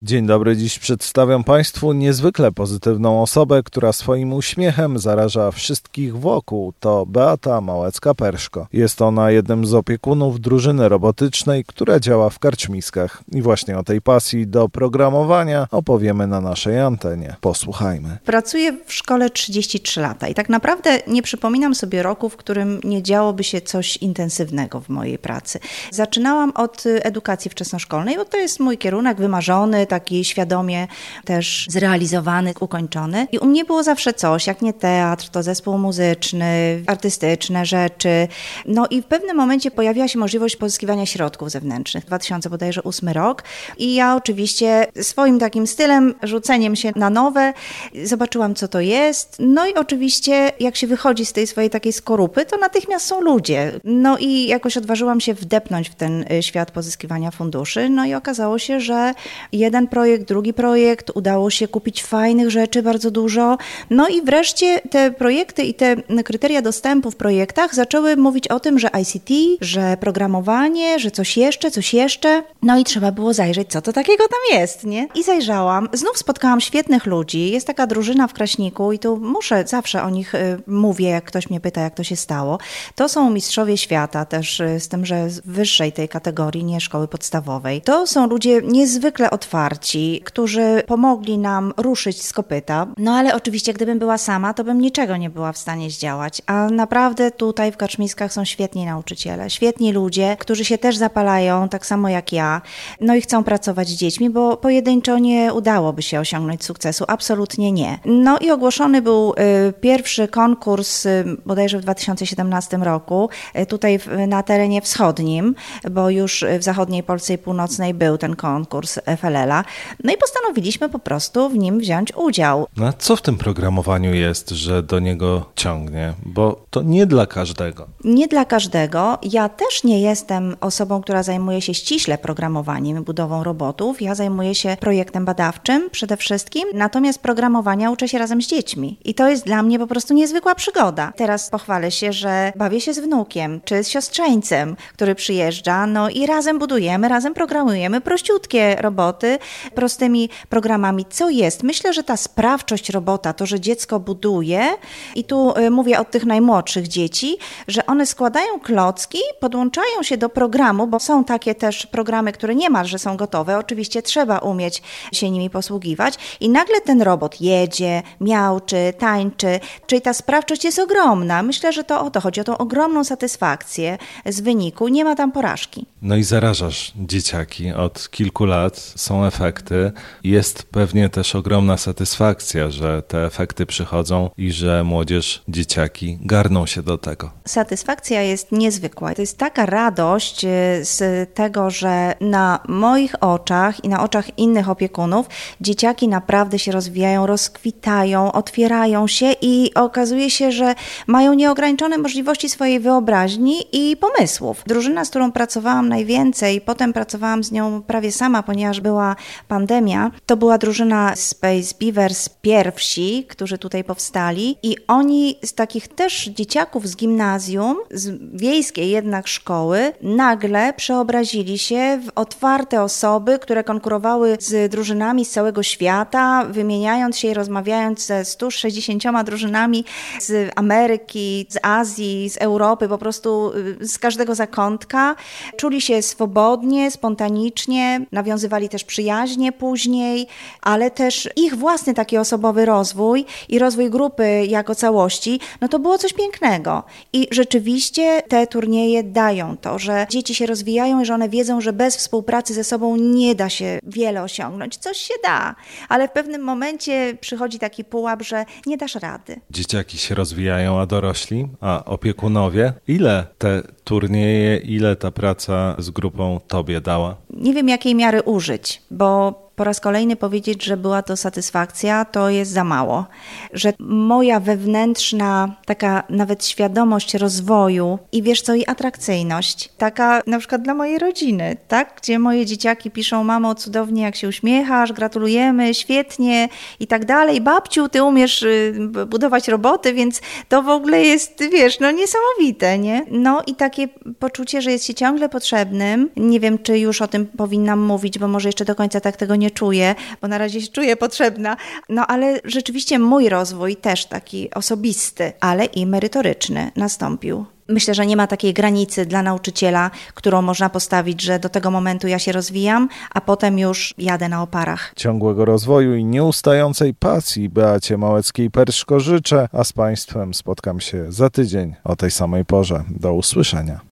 Dzień dobry, dziś przedstawiam Państwu niezwykle pozytywną osobę, która swoim uśmiechem zaraża wszystkich wokół. To Beata Małecka-Perszko. Jest ona jednym z opiekunów drużyny robotycznej, która działa w Karczmiskach. I właśnie o tej pasji do programowania opowiemy na naszej antenie. Posłuchajmy. Pracuję w szkole 33 lata i tak naprawdę nie przypominam sobie roku, w którym nie działoby się coś intensywnego w mojej pracy. Zaczynałam od edukacji wczesnoszkolnej, bo to jest mój kierunek wymarzony, taki świadomie też zrealizowany, ukończony. I u mnie było zawsze coś, jak nie teatr, to zespół muzyczny, artystyczne rzeczy. No i w pewnym momencie pojawiła się możliwość pozyskiwania środków zewnętrznych. 2008 rok. I ja oczywiście swoim takim stylem, rzuceniem się na nowe, zobaczyłam, co to jest. No i oczywiście, jak się wychodzi z tej swojej takiej skorupy, to natychmiast są ludzie. No i jakoś odważyłam się wdepnąć w ten świat pozyskiwania funduszy. No i okazało się, że jeden projekt, drugi projekt, udało się kupić fajnych rzeczy bardzo dużo. No i wreszcie te projekty i te kryteria dostępu w projektach zaczęły mówić o tym, że ICT, że programowanie, że coś jeszcze. No i trzeba było zajrzeć, co to takiego tam jest, nie? I zajrzałam. Znów spotkałam świetnych ludzi. Jest taka drużyna w Kraśniku i tu muszę, zawsze o nich mówię, jak ktoś mnie pyta, jak to się stało. To są mistrzowie świata też, z tym, że z wyższej tej kategorii, nie szkoły podstawowej. To są ludzie niezwykle otwarci, którzy pomogli nam ruszyć z kopyta. No ale oczywiście, gdybym była sama, to bym niczego nie była w stanie zdziałać. A naprawdę tutaj w Karczmiskach są świetni nauczyciele, świetni ludzie, którzy się też zapalają, tak samo jak ja, no i chcą pracować z dziećmi, bo pojedynczo nie udałoby się osiągnąć sukcesu, absolutnie nie. No i ogłoszony był pierwszy konkurs, bodajże w 2017 roku, tutaj na terenie wschodnim, bo już w zachodniej Polsce i północnej był ten konkurs FLL-a. No i postanowiliśmy po prostu w nim wziąć udział. No a co w tym programowaniu jest, że do niego ciągnie? Bo to nie dla każdego. Nie dla każdego. Ja też nie jestem osobą, która zajmuje się ściśle programowaniem, budową robotów. Ja zajmuję się projektem badawczym przede wszystkim, natomiast programowania uczę się razem z dziećmi. I to jest dla mnie po prostu niezwykła przygoda. Teraz pochwalę się, że bawię się z wnukiem, czy z siostrzeńcem, który przyjeżdża, no i razem budujemy, razem programujemy prościutkie roboty, prostymi programami. Co jest? Myślę, że ta sprawczość robota, to, że dziecko buduje, i tu mówię o tych najmłodszych dzieci, że one składają klocki, podłączają się do programu, bo są takie też programy, które niemalże są gotowe. Oczywiście trzeba umieć się nimi posługiwać i nagle ten robot jedzie, miauczy, tańczy, czyli ta sprawczość jest ogromna. Myślę, że to o to chodzi, o tą ogromną satysfakcję z wyniku. Nie ma tam porażki. No i zarażasz dzieciaki od kilku lat, są efekty. Jest pewnie też ogromna satysfakcja, że te efekty przychodzą i że młodzież, dzieciaki garną się do tego. Satysfakcja jest niezwykła. To jest taka radość z tego, że na moich oczach i na oczach innych opiekunów dzieciaki naprawdę się rozwijają, rozkwitają, otwierają się i okazuje się, że mają nieograniczone możliwości swojej wyobraźni i pomysłów. Drużyna, z którą pracowałam najwięcej, potem pracowałam z nią prawie sama, ponieważ była pandemia, to była drużyna Space Beavers pierwsi, którzy tutaj powstali i oni z takich też dzieciaków z gimnazjum, z wiejskiej jednak szkoły, nagle przeobrazili się w otwarte osoby, które konkurowały z drużynami z całego świata, wymieniając się i rozmawiając ze 160 drużynami z Ameryki, z Azji, z Europy, po prostu z każdego zakątka. Czuli się swobodnie, spontanicznie, nawiązywali też przyjaźnie później, ale też ich własny taki osobowy rozwój i rozwój grupy jako całości, no to było coś pięknego. I rzeczywiście te turnieje dają to, że dzieci się rozwijają i że one wiedzą, że bez współpracy ze sobą nie da się wiele osiągnąć. Coś się da, ale w pewnym momencie przychodzi taki pułap, że nie dasz rady. Dzieciaki się rozwijają, a dorośli? A opiekunowie? Ile te turnieje, ile ta praca z grupą tobie dała? Nie wiem, jakiej miary użyć, bo po raz kolejny powiedzieć, że była to satysfakcja, to jest za mało. Że moja wewnętrzna taka nawet świadomość rozwoju i wiesz co, i atrakcyjność, taka na przykład dla mojej rodziny, tak? Gdzie moje dzieciaki piszą: mamo, cudownie jak się uśmiechasz, gratulujemy, świetnie i tak dalej. Babciu, ty umiesz budować roboty, więc to w ogóle jest, wiesz, no niesamowite, nie? No i takie poczucie, że jest się ciągle potrzebnym. Nie wiem, czy już o tym powinnam mówić, bo może jeszcze do końca tak tego nie nie czuję, bo na razie się czuję potrzebna. No ale rzeczywiście mój rozwój też taki osobisty, ale i merytoryczny nastąpił. Myślę, że nie ma takiej granicy dla nauczyciela, którą można postawić, że do tego momentu ja się rozwijam, a potem już jadę na oparach. Ciągłego rozwoju i nieustającej pasji Beacie Małeckiej-Perszko życzę, a z Państwem spotkam się za tydzień o tej samej porze. Do usłyszenia.